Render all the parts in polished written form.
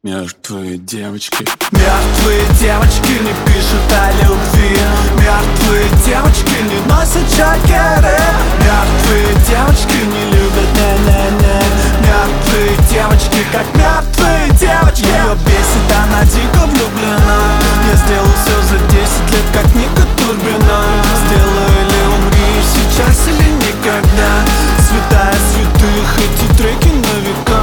Мертвые девочки. Мертвые девочки не пишут о любви. Мертвые девочки не носят джокеры. Мертвые девочки не любят не-не-не. Мертвые девочки, как мертвые девочки. Ее бесит, она дико влюблена. Я сделал все за 10 лет, как Ника Турбина. Сделай или умри, сейчас или никогда. Святая святых, эти треки на века.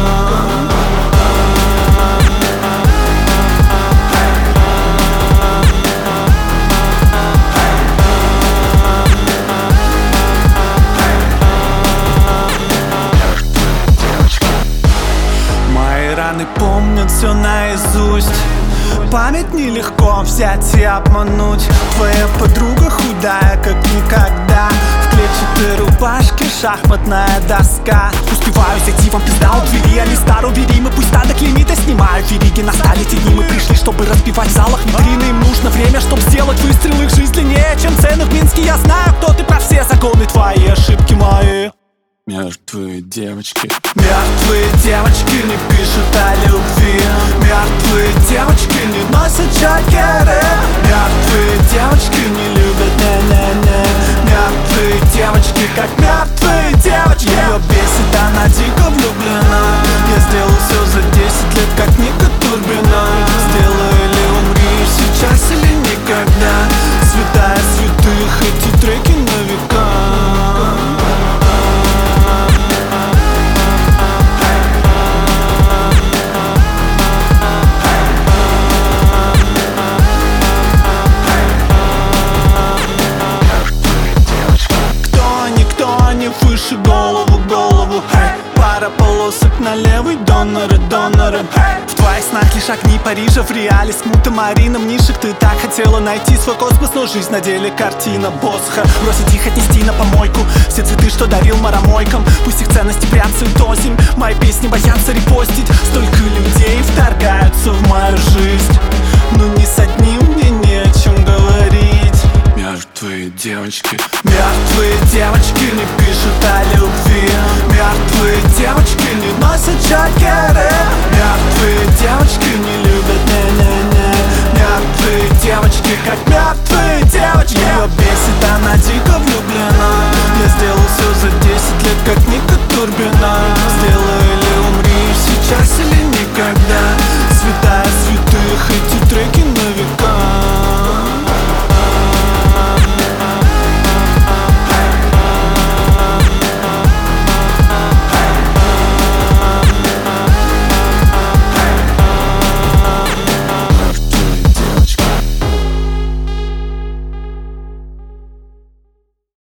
Раны помнят все наизусть. Память нелегко взять и обмануть. Твоя подруга худая, как никогда. В клетчатой рубашке шахматная доска. Успеваю зайти, вам пизда у двери. Они староуверимы, пусть стадо клеймит. Я снимаю вериги, настали те дни. Мы пришли, чтобы разбивать в залах витрины. Им нужно время, чтобы сделать выстрел. Их жизнь длиннее, чем цены в Минске. Я знаю, кто ты, про все законы твои, ошибки мои. Мертвые девочки. Мертвые девочки не пишут о любви. Мертвые девочки не носят джокеры. Мертвые девочки не любят не-не-не. Мертвые девочки, как мертвые девочки. Ее бесит, она дико влюблена. Я сделал все за 10 лет, как Ника Турбина. Сделай или умри, сейчас или никогда. Святая святых, эти треки на века. Выше голову, hey. Пара полосок на левый, доноры, hey. В твоих снах лишь огни Парижа, в реале смута Марином нишек. Ты так хотела найти свой космос, но жизнь на деле картина Босха. Бросить их, отнести на помойку все цветы, что дарил марамойкам. Пусть их ценности прячут озимь. Мои песни боятся репостить. Столько людей вторгаются в мою жизнь, но ни с одним мне не о чем говорить. Мертвые девочки. Мертвые девочки не пишут о любви. Мертвые девочки не носят джокеры.